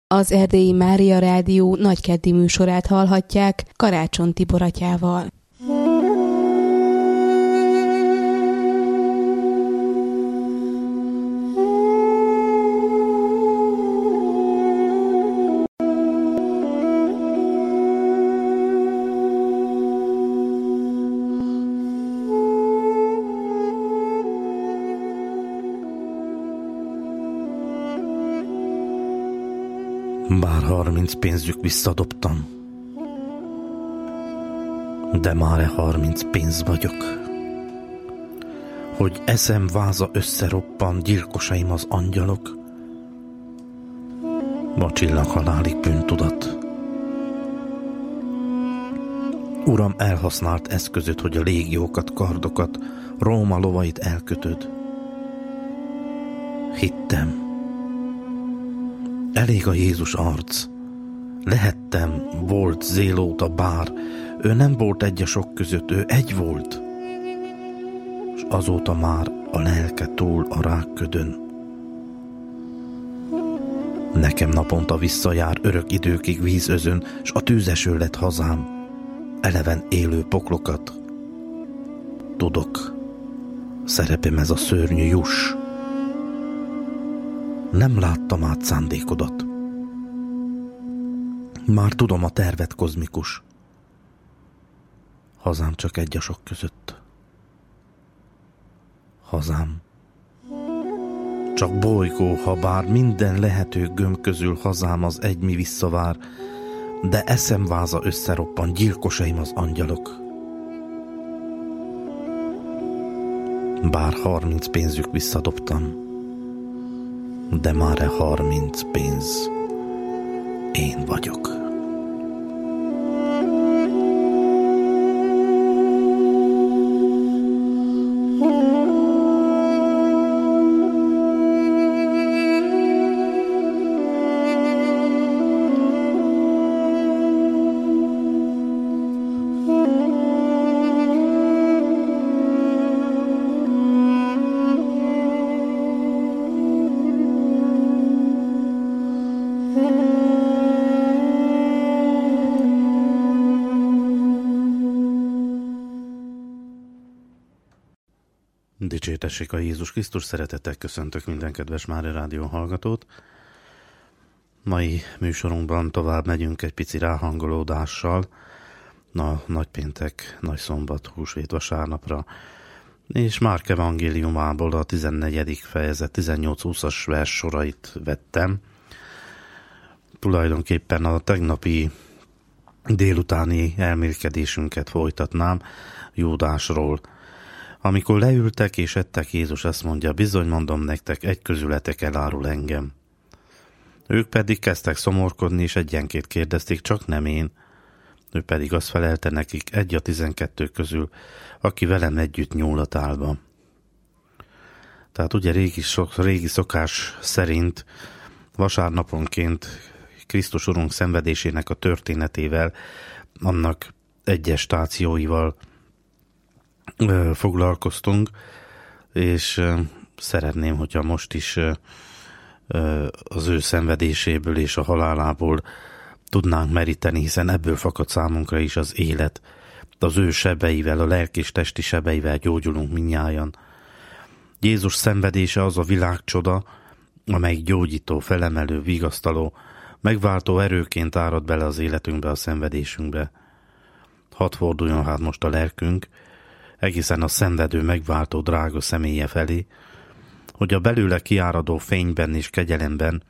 Az Erdélyi Mária Rádió nagykeddi műsorát hallhatják Karácsony Tibor atyával. Bár 30 pénzük visszadobtam, de már 30 pénz vagyok. Hogy eszem váza összeroppan, gyilkosaim az angyalok, ma csillag halálig bűntudat. Uram, elhasznált eszközöt, hogy a légiókat, kardokat, Róma lovait elkötöd. Hittem. Elég a Jézus arc. Lehettem, volt zélóta bár, ő nem volt egy a sok között, ő egy volt. És azóta már a lelke túl a rákködön. Nekem naponta visszajár örök időkig vízözön, s a tűzeső lett hazám, eleven élő poklokat. Tudok, szerepem ez a szörnyű juss. Nem láttam át szándékodat. Már tudom a tervet, kozmikus. Hazám csak egy a sok között. Hazám csak bolygó, ha bár minden lehető gömb közül hazám az egy mi visszavár, de eszem váza összeroppan, gyilkosaim az angyalok. Bár 30 pénzük visszadobtam, de már 30 pénz én vagyok. Dicsértessék a Jézus Krisztus, szeretettel köszöntök minden kedves Mária Rádió hallgatót. Mai műsorunkban tovább megyünk egy pici ráhangolódással a nagypéntek, nagyszombat, húsvét vasárnapra, és Márk evangéliumából a 14. fejezet 18-20-as vers sorait vettem. Tulajdonképpen a tegnapi délutáni elmélkedésünket folytatnám Júdásról. Amikor leültek és ettek, Jézus azt mondja, bizony mondom nektek, egy közületek elárul engem. Ők pedig kezdtek szomorkodni, és egyenként kérdezték, csak nem én. Ő pedig azt felelte nekik, egy a 12 közül, aki velem együtt nyúl a tálba. Tehát ugye régi szokás szerint vasárnaponként Krisztus Urunk szenvedésének a történetével, annak egyes stációival foglalkoztunk, és szeretném, hogyha most is az ő szenvedéséből és a halálából tudnánk meríteni, hiszen ebből fakad számunkra is az élet. Az ő sebeivel, a lelki és testi sebeivel gyógyulunk mindnyájan. Jézus szenvedése az a világcsoda, amelyik gyógyító, felemelő, vigasztaló, megváltó erőként árad bele az életünkbe, a szenvedésünkbe. Hadd forduljon hát most a lelkünk egészen a szenvedő, megváltó, drága személye felé, hogy a belőle kiáradó fényben és kegyelemben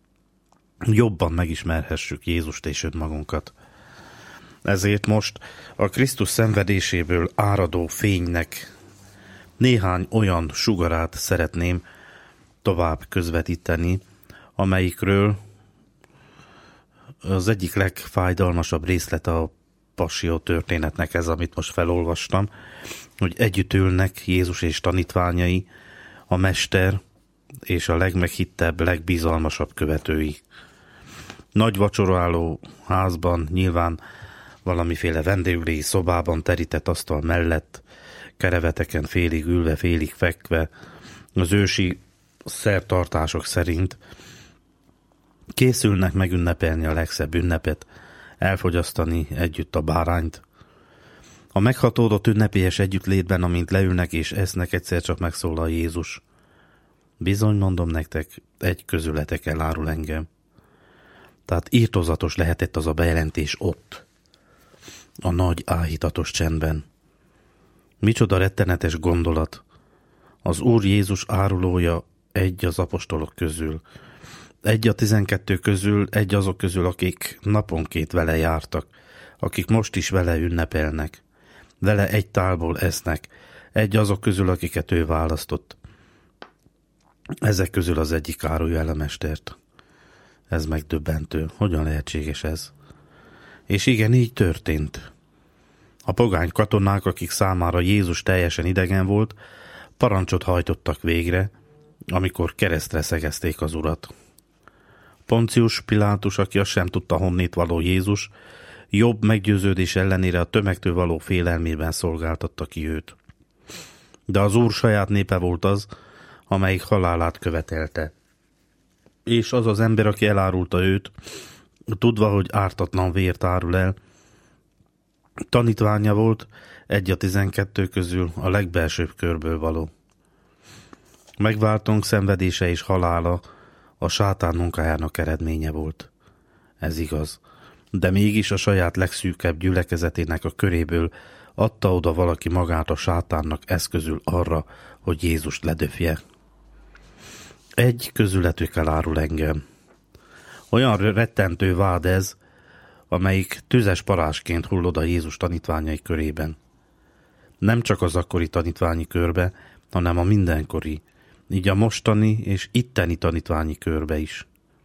jobban megismerhessük Jézust és önmagunkat. Ezért most a Krisztus szenvedéséből áradó fénynek néhány olyan sugarát szeretném tovább közvetíteni, amelyikről az egyik legfájdalmasabb részlet a passió történetnek ez, amit most felolvastam, hogy együtt ülnek Jézus és tanítványai, a mester és a legmeghittebb, legbizalmasabb követői. Nagy vacsoráló házban, nyilván valamiféle vendéglési szobában terített asztal mellett, kereveteken félig ülve, félig fekve, az ősi szertartások szerint Készülnek megünnepelni a legszebb ünnepet, elfogyasztani együtt a bárányt. A meghatódott ünnepélyes együttlétben, amint leülnek és esznek, egyszer csak megszólal Jézus. Bizony, mondom nektek, egy közületek elárul engem. Tehát írtózatos lehetett az a bejelentés ott, a nagy áhítatos csendben. Micsoda rettenetes gondolat! Az Úr Jézus árulója egy az apostolok közül, egy a 12 közül, egy azok közül, akik naponként vele jártak, akik most is vele ünnepelnek, vele egy tálból esznek, egy azok közül, akiket ő választott. Ezek közül az egyik árulja el a mestert. Ez megdöbbentő. Hogyan lehetséges ez? És igen, így történt. A pogány katonák, akik számára Jézus teljesen idegen volt, parancsot hajtottak végre, amikor keresztre szegezték az Urat. Poncius Pilátus, aki azt sem tudta, honnét való Jézus, jobb meggyőződés ellenére a tömegtől való félelmében szolgáltatta ki őt. De az Úr saját népe volt az, amelyik halálát követelte. És az az ember, aki elárulta őt, tudva, hogy ártatlan vért árul el, tanítványa volt, egy a 12 közül, a legbelsőbb körből való. Megváltónk szenvedése és halála a sátán munkájának eredménye volt. Ez igaz. De mégis a saját legszűkebb gyülekezetének a köréből adta oda valaki magát a sátánnak eszközül arra, hogy Jézust ledöfje. Egy közületük elárul engem. Olyan rettentő vád ez, amelyik tüzes parázsként hull oda Jézus tanítványai körében. Nem csak az akkori tanítványi körbe, hanem a mindenkori, így a mostani és itteni tanítványi körbe is.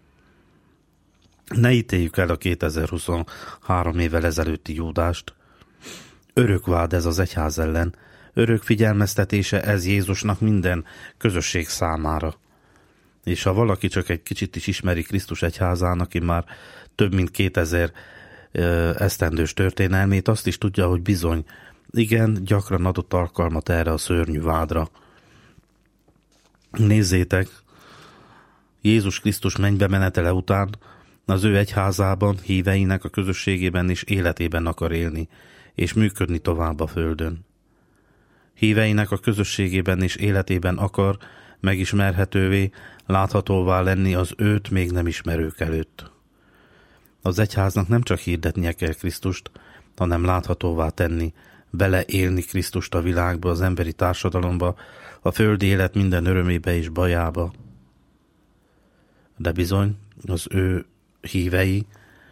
Ne ítéljük el a 2023 évvel ezelőtti Júdást. Örök vád ez az egyház ellen, örök figyelmeztetése ez Jézusnak minden közösség számára. És ha valaki csak egy kicsit is ismeri Krisztus egyházának, aki már több mint 2000 esztendős történelmét, azt is tudja, hogy bizony, igen, gyakran adott alkalmat erre a szörnyű vádra. Nézzétek, Jézus Krisztus mennybe menetele után az ő egyházában, híveinek a közösségében és életében akar élni, és működni tovább a földön. Híveinek a közösségében és életében akar megismerhetővé, láthatóvá lenni az őt még nem ismerők előtt. Az egyháznak nem csak hirdetnie kell Krisztust, hanem láthatóvá tenni, beleélni Krisztust a világba, az emberi társadalomba, a földi élet minden örömébe és bajába. De bizony, az ő hívei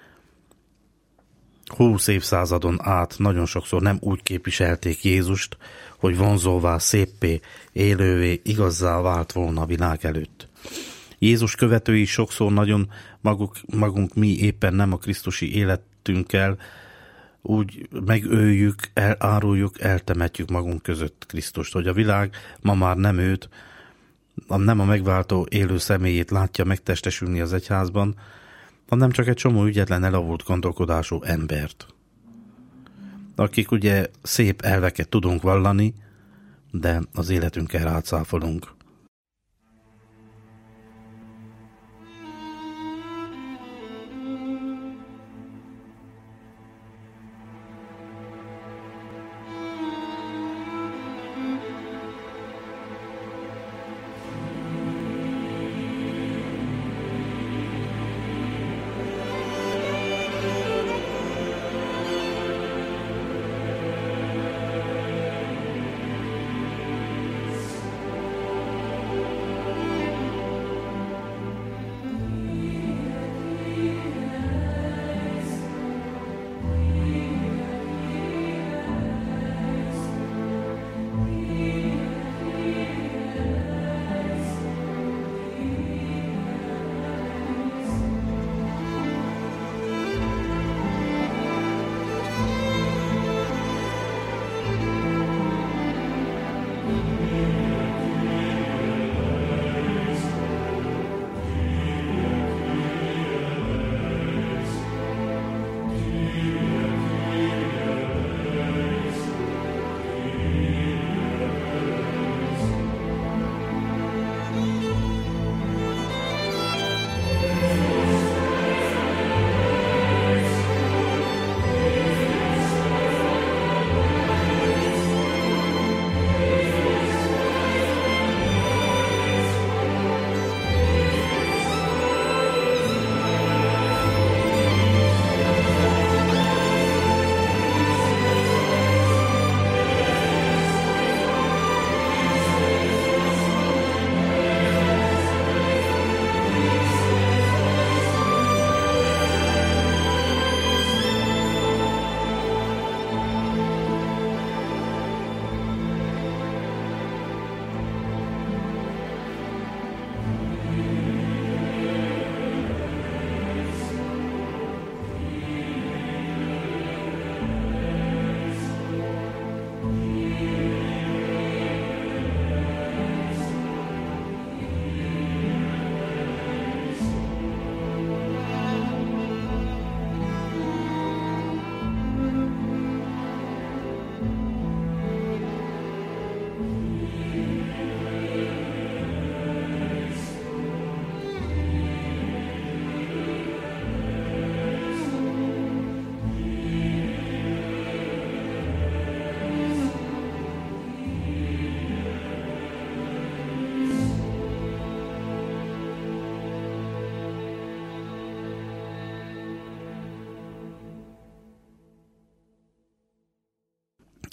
20 évszázadon át nagyon sokszor nem úgy képviselték Jézust, hogy vonzóvá, széppé, élővé, igazzá vált volna a világ előtt. Jézus követői sokszor nagyon magunk mi éppen nem a krisztusi életünkkel úgy megöljük, eláruljuk, eltemetjük magunk között Krisztust, hogy a világ ma már nem őt, nem a megváltó élő személyét látja megtestesülni az egyházban, hanem csak egy csomó ügyetlen, elavult gondolkodású embert. Akik ugye szép elveket tudunk vallani, de az életünkkel rácáfolunk.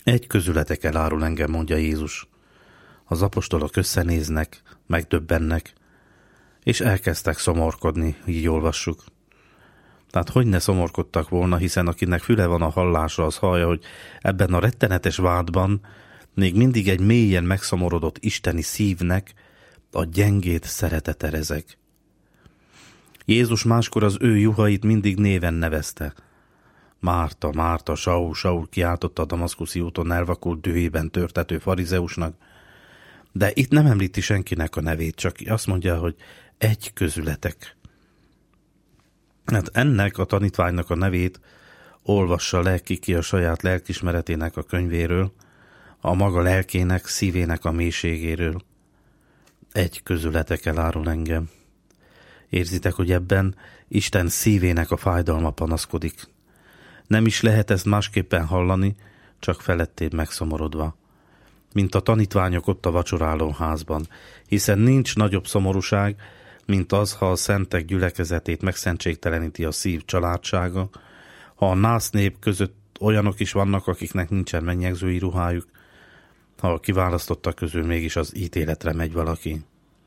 Egy közületek elárul engem, mondja Jézus. Az apostolok összenéznek, megdöbbennek, és elkezdtek szomorkodni, így olvassuk. Tehát hogy ne szomorkodtak volna, hiszen akinek füle van a hallásra, az hallja, hogy ebben a rettenetes vádban még mindig egy mélyen megszomorodott isteni szívnek a gyengét szeretete rezeg. Jézus máskor az ő juhait mindig néven nevezte. Márta, Márta, Saul, Saul kiáltotta a damaszkuszi úton elvakult dühében törtető farizeusnak, de itt nem említi senkinek a nevét, csak azt mondja, hogy egy közületek. Hát ennek a tanítványnak a nevét olvassa le ki a saját lelkismeretének a könyvéről, a maga lelkének, szívének a mélységéről. Egy közületek elárul engem. Érzitek, hogy ebben Isten szívének a fájdalma panaszkodik. Nem is lehet ezt másképpen hallani, csak felettébb megszomorodva. Mint a tanítványok ott a vacsoráló házban, hiszen nincs nagyobb szomorúság, mint az, ha a szentek gyülekezetét megszentségteleníti a szív családsága, ha a nász nép között olyanok is vannak, akiknek nincsen mennyegzői ruhájuk, ha a kiválasztottak közül mégis az ítéletre megy valaki.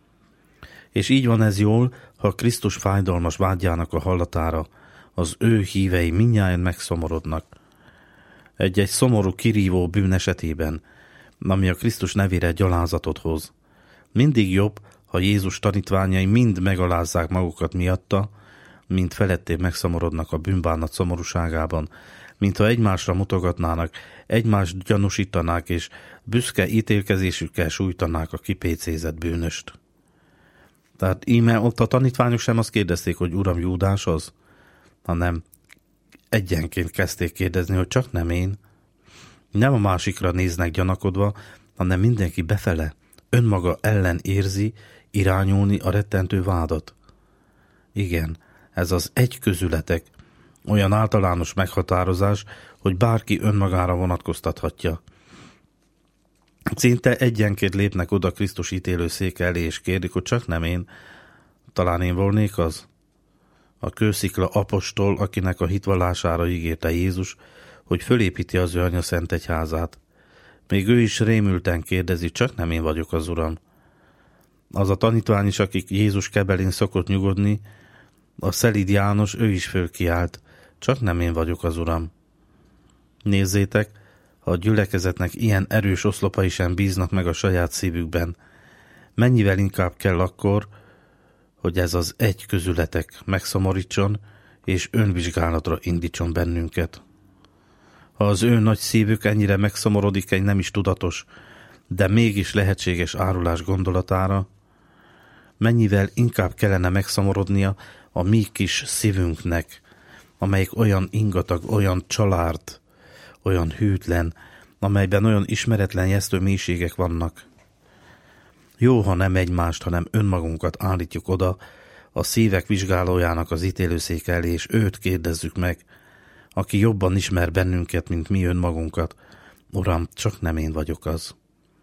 És így van ez jól, ha Krisztus fájdalmas vádjának a hallatára az ő hívei mindnyájan megszomorodnak. Egy-egy szomorú, kirívó bűn esetében, ami a Krisztus nevére gyalázatot hoz. Mindig jobb, ha Jézus tanítványai mind megalázzák magukat miatta, mint felettébb megszomorodnak a bűnbánat szomorúságában, mint ha egymásra mutogatnának, egymást gyanúsítanák, és büszke ítélkezésükkel sújtanák a kipécézett bűnöst. Tehát íme ott a tanítványok sem azt kérdezték, hogy Uram, Júdás az, hanem egyenként kezdték kérdezni, hogy csak nem én. Nem a másikra néznek gyanakodva, hanem mindenki befele, önmaga ellen érzi irányulni a rettentő vádat. Igen, ez az egy közületek, olyan általános meghatározás, hogy bárki önmagára vonatkoztathatja. Szinte egyenként lépnek oda Krisztus ítélőszéke elé, és kérdik, hogy csak nem én, talán én volnék az? A kőszikla apostol, akinek a hitvallására ígérte Jézus, hogy fölépíti az ő Anya szent egyházát. Még ő is rémülten kérdezi, csak nem én vagyok az Uram. Az a tanítvány is, akik Jézus kebelén szokott nyugodni, a szelíd János, ő is fölkiált, csak nem én vagyok az Uram. Nézzétek, ha a gyülekezetnek ilyen erős oszlopai sem bíznak meg a saját szívükben, mennyivel inkább kell akkor, hogy ez az egy közületek megszomorítson, és önvizsgálatra indítson bennünket. Ha az ő nagy szívük ennyire megszomorodik egy nem is tudatos, de mégis lehetséges árulás gondolatára, mennyivel inkább kellene megszomorodnia a mi kis szívünknek, amelyik olyan ingatag, olyan család, olyan hűtlen, amelyben olyan ismeretlen jesztő mélységek vannak. Jó, ha nem egymást, hanem önmagunkat állítjuk oda a szívek vizsgálójának az ítélőszék elé, és őt kérdezzük meg, aki jobban ismer bennünket, mint mi önmagunkat. Uram, csak nem én vagyok az.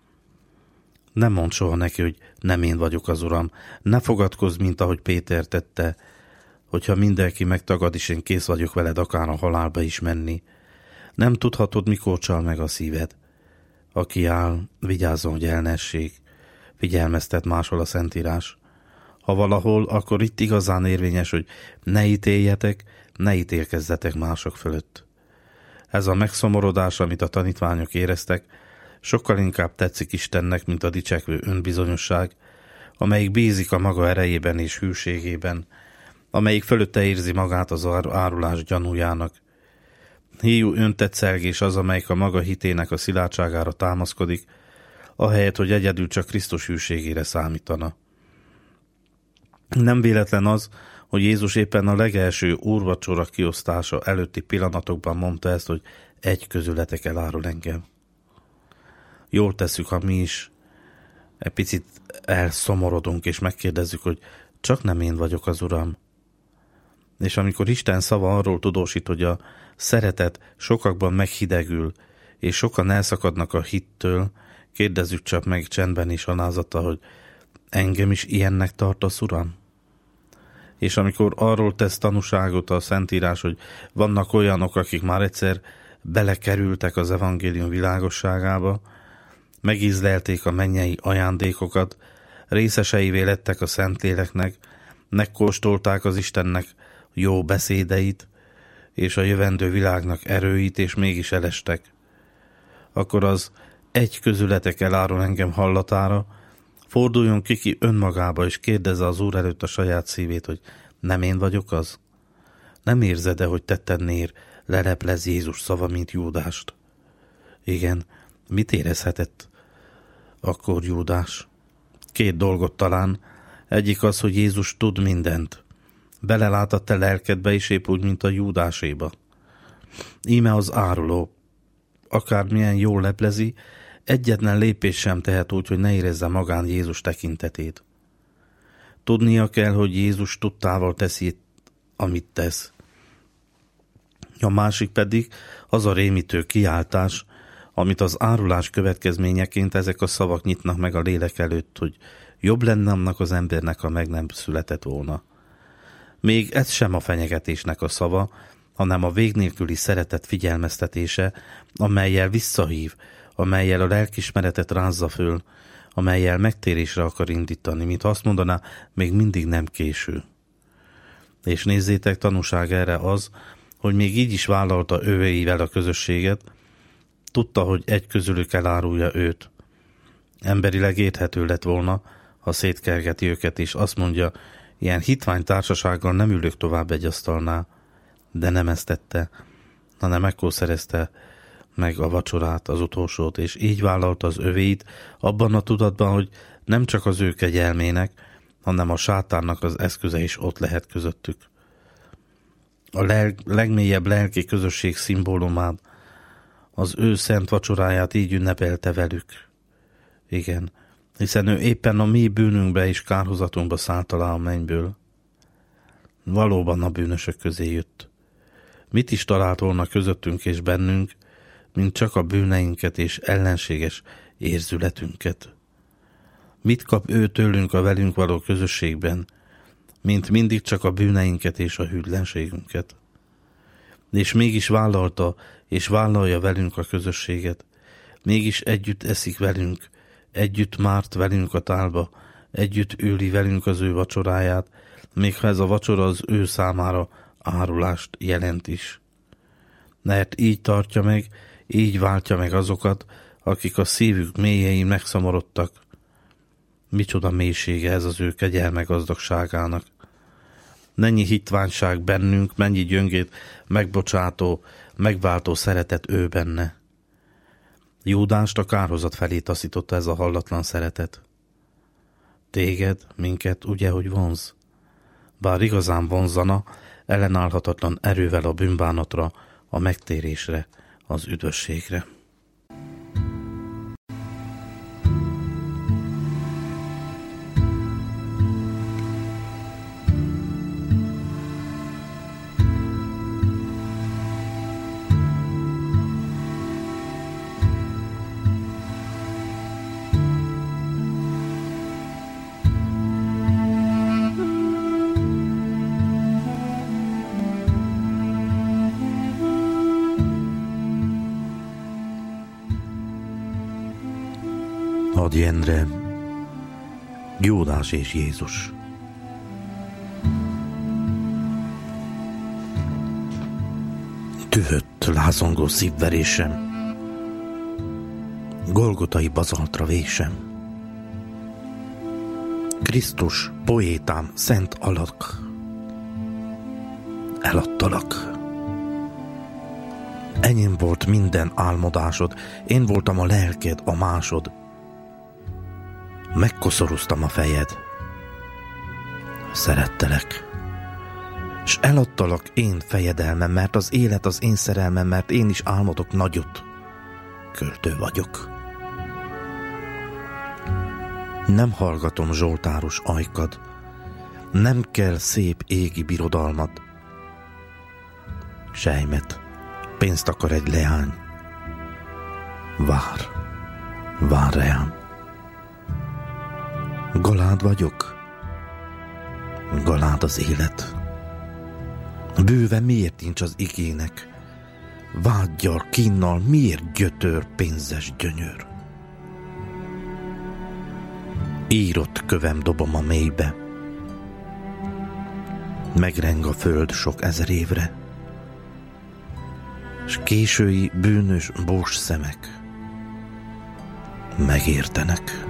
Nem mondd soha neki, hogy nem én vagyok az Uram. Ne fogadkozz, mint ahogy Péter tette, hogyha mindenki megtagad, és én kész vagyok veled akár a halálba is menni. Nem tudhatod, mikor csal meg a szíved. Aki áll, vigyázzon, hogy el ne essék. Figyelmeztet máshol a Szentírás. Ha valahol, akkor itt igazán érvényes, hogy ne ítéljetek, ne ítélkezzetek mások fölött. Ez a megszomorodás, amit a tanítványok éreztek, sokkal inkább tetszik Istennek, mint a dicsekvő önbizonyosság, amelyik bízik a maga erejében és hűségében, amelyik fölötte érzi magát az árulás gyanújának. Hiú öntetszelgés az, amelyik a maga hitének a szilárdságára támaszkodik, ahelyett, hogy egyedül csak Krisztus hűségére számítana. Nem véletlen az, hogy Jézus éppen a legelső úrvacsora kiosztása előtti pillanatokban mondta ezt, hogy egy közületek elárul engem. Jól tesszük, ha mi is egy picit elszomorodunk, és megkérdezzük, hogy csak nem én vagyok az Uram. És amikor Isten szava arról tudósít, hogy a szeretet sokakban meghidegül, és sokan elszakadnak a hittől, kérdezzük csak meg csendben és alázattal, hogy engem is ilyennek tartasz, Uram? És amikor arról tesz tanúságot a Szentírás, hogy vannak olyanok, akik már egyszer belekerültek az evangélium világosságába, megízlelték a mennyei ajándékokat, részeseivé lettek a Szentléleknek, megkóstolták az Istennek jó beszédeit, és a jövendő világnak erőit, és mégis elestek. Akkor az egy közületek elárul engem hallatára, forduljon ki önmagába, és kérdezze az Úr előtt a saját szívét, hogy nem én vagyok az? Nem érzed-e, hogy tettennél leleplez Jézus szava, mint Júdást? Igen, mit érezhetett akkor Júdás? 2 dolgot talán. Egyik az, hogy Jézus tud mindent. Belelát a te lelkedbe is, épp úgy, mint a Júdáséba. Íme az áruló. Akármilyen jól leplezi, egyetlen lépés sem tehet úgy, hogy ne érezze magán Jézus tekintetét. Tudnia kell, hogy Jézus tudtával teszi, amit tesz. A másik pedig az a rémítő kiáltás, amit az árulás következményeként ezek a szavak nyitnak meg a lélek előtt, hogy jobb lenne annak az embernek, ha meg nem született volna. Még ez sem a fenyegetésnek a szava, hanem a vég nélküli szeretet figyelmeztetése, amellyel visszahív, amellyel a lelkismeretet rázza föl, amellyel megtérésre akar indítani, mint azt mondaná, még mindig nem késő. És nézzétek, tanúság erre az, hogy még így is vállalta övéivel a közösséget, tudta, hogy egy közülük elárulja őt. Emberileg érthető lett volna, ha szétkergeti őket, és azt mondja, ilyen hitvány társasággal nem ülök tovább egy asztalnál, de nem ezt tette, hanem ekkor szerezte meg a vacsorát, az utolsót, és így vállalta az övéit, abban a tudatban, hogy nem csak az ő kegyelmének, hanem a sátánnak az eszköze is ott lehet közöttük. A legmélyebb lelki közösség szimbólumát, az ő szent vacsoráját így ünnepelte velük. Igen, hiszen ő éppen a mi bűnünkbe és kárhozatunkba szállt alá a mennyből. Valóban a bűnösök közé jött. Mit is talált volna közöttünk és bennünk, mint csak a bűneinket és ellenséges érzületünket? Mit kap ő tőlünk a velünk való közösségben, mint mindig csak a bűneinket és a hűtlenségünket? És mégis vállalta és vállalja velünk a közösséget, mégis együtt eszik velünk, együtt márt velünk a tálba, együtt üli velünk az ő vacsoráját, még ha ez a vacsora az ő számára árulást jelent is. Mert így tartja meg, így váltja meg azokat, akik a szívük mélyein megszomorodtak. Micsoda mélysége ez az ő kegyelme gazdagságának. Mennyi hitványság bennünk, mennyi gyöngét megbocsátó, megváltó szeretet ő benne. Júdást a kárhozat felé taszította ez a hallatlan szeretet. Téged, minket ugye, hogy vonz? Bár igazán vonzana, ellenállhatatlan erővel a bűnbánatra, a megtérésre, az üdvösségre. Ady Endre, Júdás és Jézus. Dühött, lázongó szívverésem, golgotai bazaltra vésem. Krisztus, poétám, szent alak, eladtalak. Enyém volt minden álmodásod, én voltam a lelked, a másod. Megkoszorúztam a fejed, szerettelek, s eladtalak én fejedelmem, mert az élet az én szerelmem, mert én is álmodok nagyot, költő vagyok. Nem hallgatom zsoltáros ajkad, nem kell szép égi birodalmad. Sejmet, pénzt akar egy leány, vár reám. Galád vagyok, galád az élet. Bőve miért nincs az igének, vággyal, kínnal, miért gyötör pénzes gyönyör? Írott kövem dobom a mélybe, megreng a föld sok ezer évre, s késői bűnös bós szemek megértenek.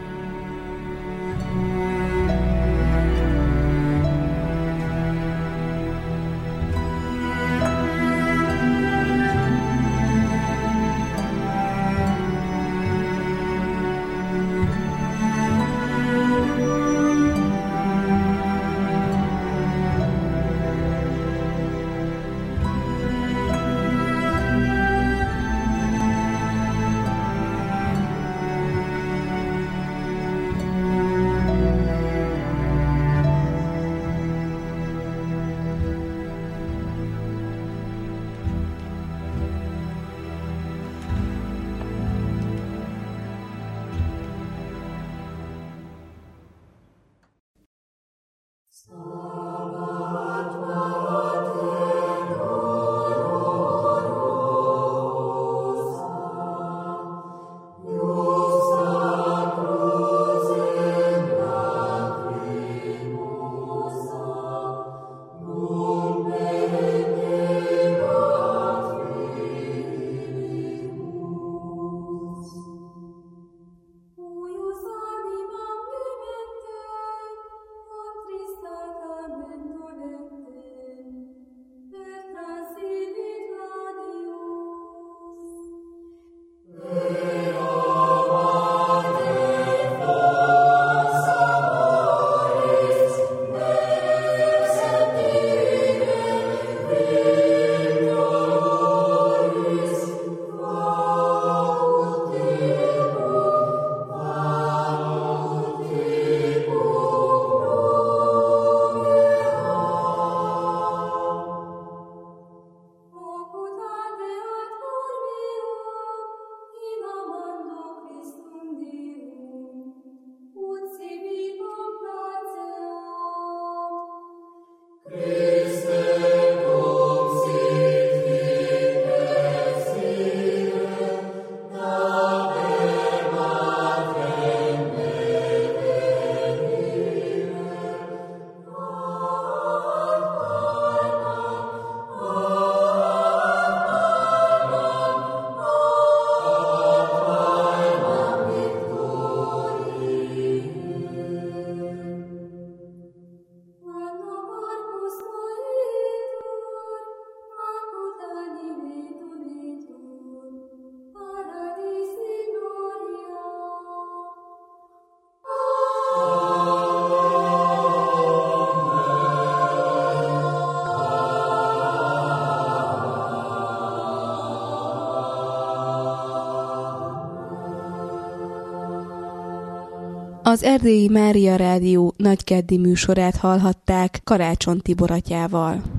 Az Erdélyi Mária Rádió nagykeddi műsorát hallhatták Karácsony Tibor atyával.